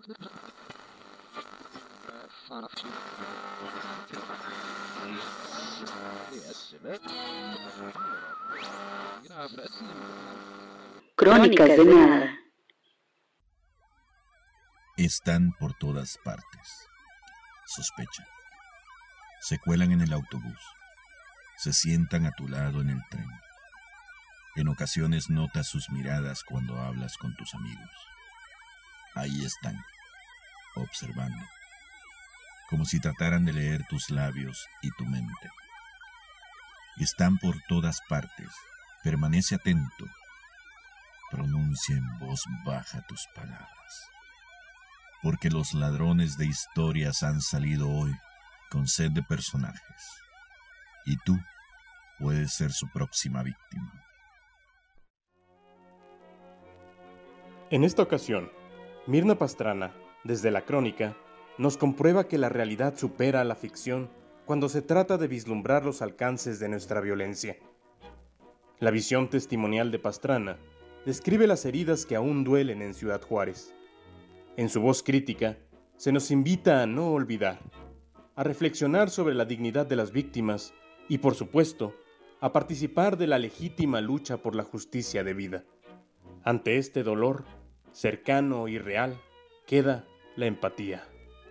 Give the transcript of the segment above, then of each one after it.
Crónicas de nada. Están por todas partes. Sospechan. Se cuelan en el autobús. Se sientan a tu lado en el tren. En ocasiones notas sus miradas cuando hablas con tus amigos. Ahí están, observando, como si trataran de leer tus labios y tu mente. Están por todas partes. Permanece atento. Pronuncia en voz baja tus palabras. Porque los ladrones de historias han salido hoy con sed de personajes. Y tú puedes ser su próxima víctima. En esta ocasión, Mirna Pastrana, desde la crónica, nos comprueba que la realidad supera a la ficción cuando se trata de vislumbrar los alcances de nuestra violencia. La visión testimonial de Pastrana describe las heridas que aún duelen en Ciudad Juárez. En su voz crítica, se nos invita a no olvidar, a reflexionar sobre la dignidad de las víctimas y, por supuesto, a participar de la legítima lucha por la justicia debida. Ante este dolor, cercano y real, queda la empatía.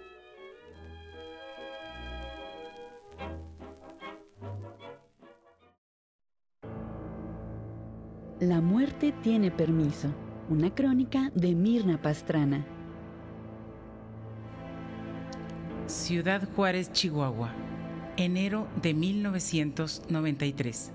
La muerte tiene permiso. Una crónica de Mirna Pastrana. Ciudad Juárez, Chihuahua, enero de 1993.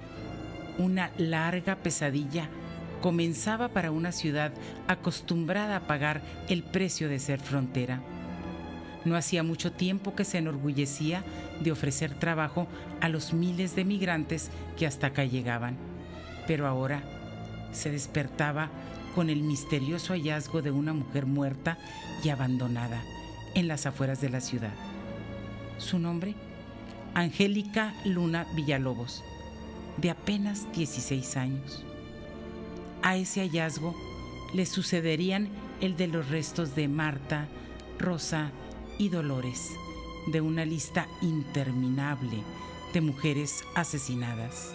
Una larga pesadilla comenzaba para una ciudad acostumbrada a pagar el precio de ser frontera. No hacía mucho tiempo que se enorgullecía de ofrecer trabajo a los miles de migrantes que hasta acá llegaban, pero ahora se despertaba con el misterioso hallazgo de una mujer muerta y abandonada en las afueras de la ciudad. Su nombre, Angélica Luna Villalobos, de apenas 16 años. A ese hallazgo le sucederían el de los restos de Marta, Rosa y Dolores, de una lista interminable de mujeres asesinadas.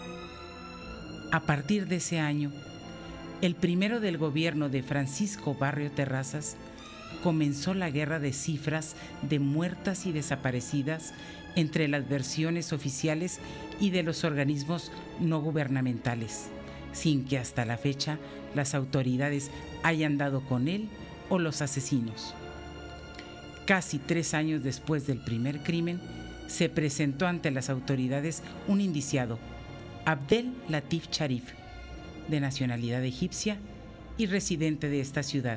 A partir de ese año, el primero del gobierno de Francisco Barrio Terrazas, comenzó la guerra de cifras de muertas y desaparecidas entre las versiones oficiales y de los organismos no gubernamentales, sin que hasta la fecha las autoridades hayan dado con él o los asesinos. Casi 3 años después del primer crimen, se presentó ante las autoridades un indiciado, Abdel Latif Sharif, de nacionalidad egipcia y residente de esta ciudad.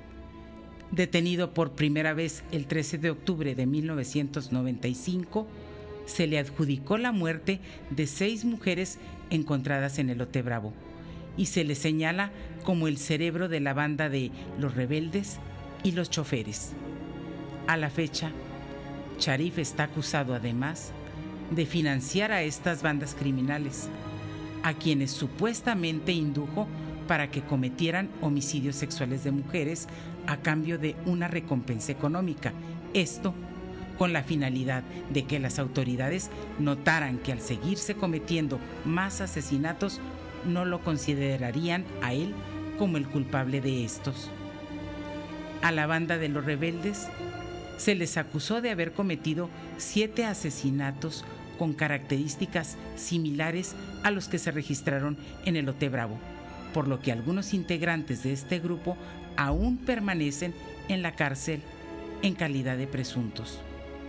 Detenido por primera vez el 13 de octubre de 1995, se le adjudicó la muerte de 6 mujeres encontradas en Elote Bravo y se le señala como el cerebro de la banda de Los Rebeldes y Los Choferes. A la fecha, Sharif está acusado además de financiar a estas bandas criminales, a quienes supuestamente indujo para que cometieran homicidios sexuales de mujeres a cambio de una recompensa económica. Esto con la finalidad de que las autoridades notaran que al seguirse cometiendo más asesinatos no lo considerarían a él como el culpable de estos. A la banda de Los Rebeldes se les acusó de haber cometido 7 asesinatos con características similares a los que se registraron en Elote Bravo, por lo que algunos integrantes de este grupo aún permanecen en la cárcel en calidad de presuntos.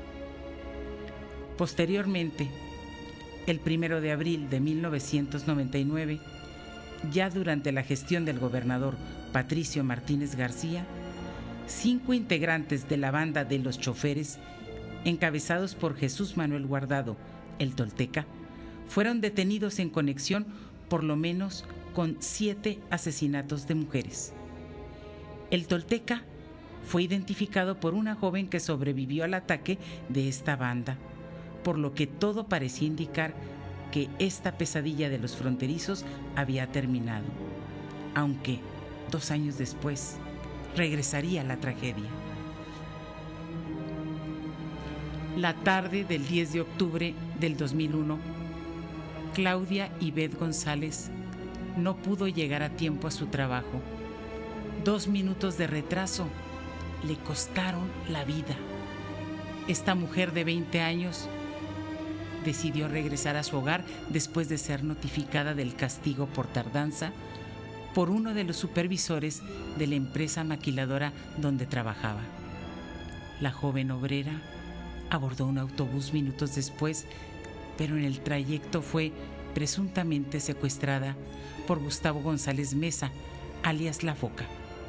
Posteriormente, el 1 de abril de 1999, ya durante la gestión del gobernador Patricio Martínez García, 5 integrantes de la banda de Los Choferes, encabezados por Jesús Manuel Guardado, el Tolteca, fueron detenidos en conexión por lo menos con 7 asesinatos de mujeres. El Tolteca fue identificado por una joven que sobrevivió al ataque de esta banda, por lo que todo parecía indicar que esta pesadilla de los fronterizos había terminado, aunque 2 años después, regresaría la tragedia. La tarde del 10 de octubre del 2001, Claudia Ivette González no pudo llegar a tiempo a su trabajo. 2 minutos de retraso le costaron la vida. Esta mujer de 20 años decidió regresar a su hogar después de ser notificada del castigo por tardanza por uno de los supervisores de la empresa maquiladora donde trabajaba. La joven obrera abordó un autobús minutos después, pero en el trayecto fue presuntamente secuestrada por Gustavo González Meza, alias La Foca.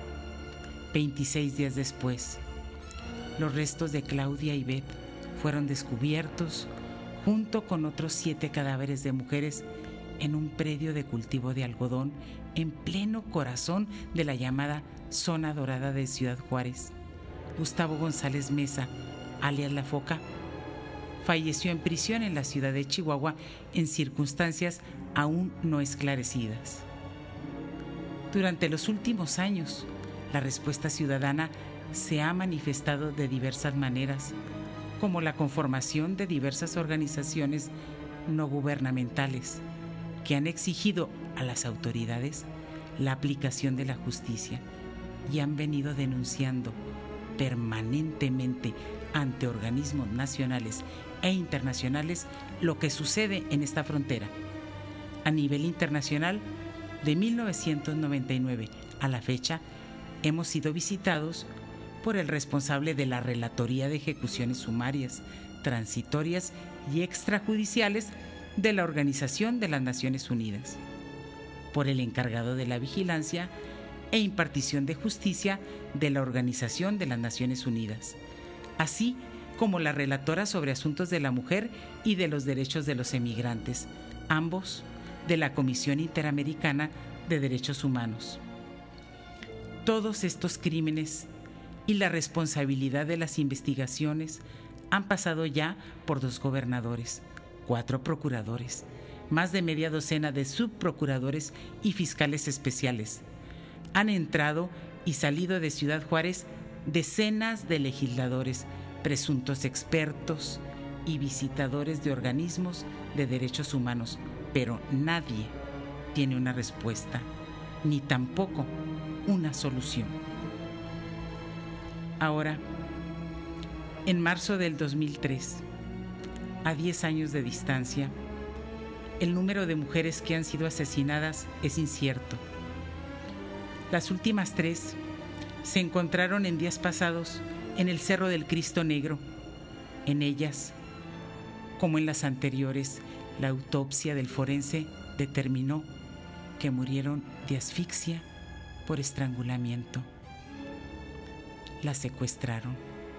26 días después, los restos de Claudia Ivette fueron descubiertos junto con otros 7 cadáveres de mujeres en un predio de cultivo de algodón en pleno corazón de la llamada Zona Dorada de Ciudad Juárez. Gustavo González Meza, alias La Foca, falleció en prisión en la ciudad de Chihuahua en circunstancias aún no esclarecidas. Durante los últimos años, la respuesta ciudadana se ha manifestado de diversas maneras, como la conformación de diversas organizaciones no gubernamentales que han exigido a las autoridades la aplicación de la justicia y han venido denunciando permanentemente ante organismos nacionales e internacionales lo que sucede en esta frontera. A nivel internacional, de 1999 a la fecha, hemos sido visitados por el responsable de la Relatoría de Ejecuciones Sumarias, Transitorias y Extrajudiciales de la Organización de las Naciones Unidas, por el encargado de la vigilancia e impartición de justicia de la Organización de las Naciones Unidas, así como la relatora sobre asuntos de la mujer y de los derechos de los emigrantes, ambos de la Comisión Interamericana de Derechos Humanos. Todos estos crímenes y la responsabilidad de las investigaciones han pasado ya por 2 gobernadores, 4 procuradores, más de media docena de subprocuradores y fiscales especiales. Han entrado y salido de Ciudad Juárez decenas de legisladores, presuntos expertos y visitadores de organismos de derechos humanos, pero nadie tiene una respuesta, ni tampoco una solución. Ahora, en marzo del 2003, a 10 años de distancia, el número de mujeres que han sido asesinadas es incierto. Las últimas 3 se encontraron en días pasados en el Cerro del Cristo Negro. En ellas, como en las anteriores, la autopsia del forense determinó que murieron de asfixia por estrangulamiento. Las secuestraron,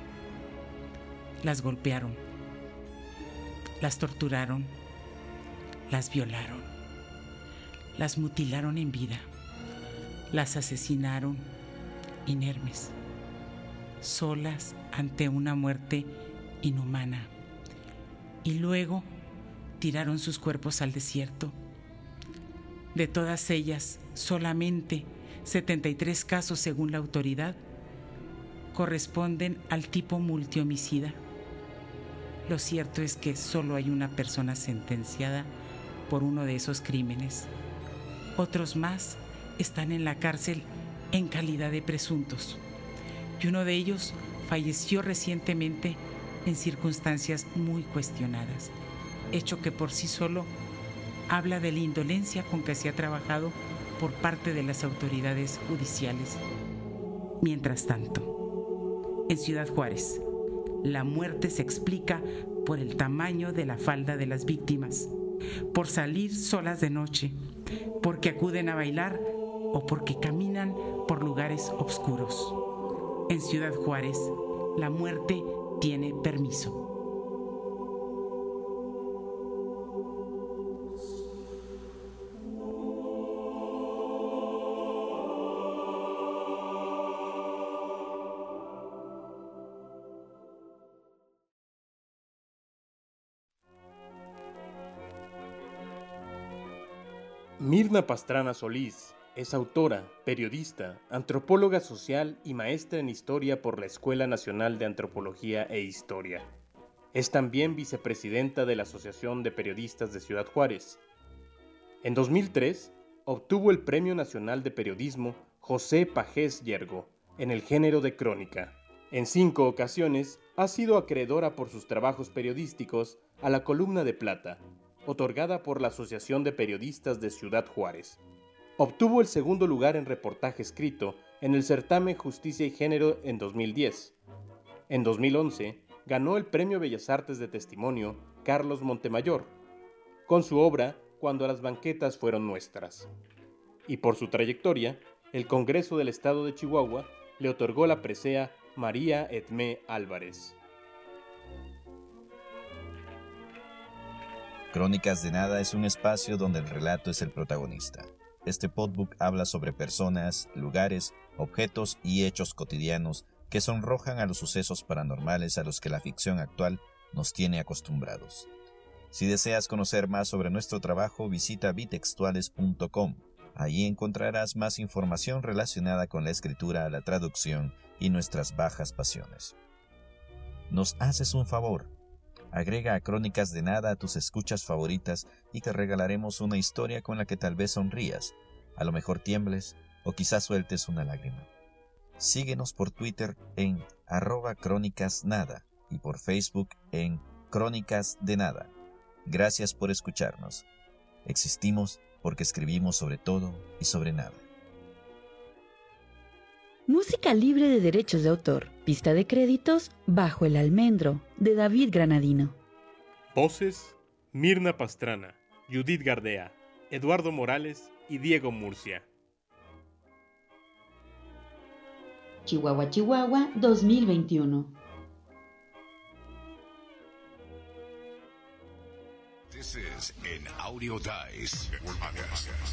las golpearon, las torturaron, las violaron, las mutilaron en vida, las asesinaron inermes, solas ante una muerte inhumana, y luego tiraron sus cuerpos al desierto. De todas ellas, solamente 73 casos, según la autoridad, corresponden al tipo multihomicida. Lo cierto es que solo hay una persona sentenciada por uno de esos crímenes. Otros más están en la cárcel en calidad de presuntos, y uno de ellos falleció recientemente en circunstancias muy cuestionadas, hecho que por sí solo habla de la indolencia con que se ha trabajado por parte de las autoridades judiciales. Mientras tanto, en Ciudad Juárez, la muerte se explica por el tamaño de la falda de las víctimas, por salir solas de noche, porque acuden a bailar o porque caminan por lugares oscuros. En Ciudad Juárez, la muerte tiene permiso. Mirna Pastrana Solís Es autora, periodista, antropóloga social y maestra en historia por la Escuela Nacional de Antropología e Historia. Es también vicepresidenta de la Asociación de Periodistas de Ciudad Juárez. En 2003, obtuvo el Premio Nacional de Periodismo José Pagés Yergo en el género de crónica. En 5 ocasiones ha sido acreedora por sus trabajos periodísticos a la Columna de Plata, otorgada por la Asociación de Periodistas de Ciudad Juárez. Obtuvo el segundo lugar en reportaje escrito en el certamen Justicia y Género en 2010. En 2011, ganó el Premio Bellas Artes de Testimonio Carlos Montemayor, con su obra Cuando las banquetas fueron nuestras. Y por su trayectoria, el Congreso del Estado de Chihuahua le otorgó la presea María Edmé Álvarez. Crónicas de Nada es un espacio donde el relato es el protagonista. Este podbook habla sobre personas, lugares, objetos y hechos cotidianos que sonrojan a los sucesos paranormales a los que la ficción actual nos tiene acostumbrados. Si deseas conocer más sobre nuestro trabajo, visita bitextuales.com. Ahí encontrarás más información relacionada con la escritura, la traducción y nuestras bajas pasiones. Nos haces un favor. Agrega a Crónicas de Nada a tus escuchas favoritas y te regalaremos una historia con la que tal vez sonrías, a lo mejor tiembles o quizás sueltes una lágrima. Síguenos por Twitter en @crónicasnada y por Facebook en Crónicas de Nada. Gracias por escucharnos. Existimos porque escribimos sobre todo y sobre nada. Música libre de derechos de autor. Pista de créditos, Bajo el almendro, de David Granadino. Voces: Mirna Pastrana, Judith Gardea, Eduardo Morales y Diego Murcia. Chihuahua, Chihuahua, 2021. This is an Audio Dice podcast.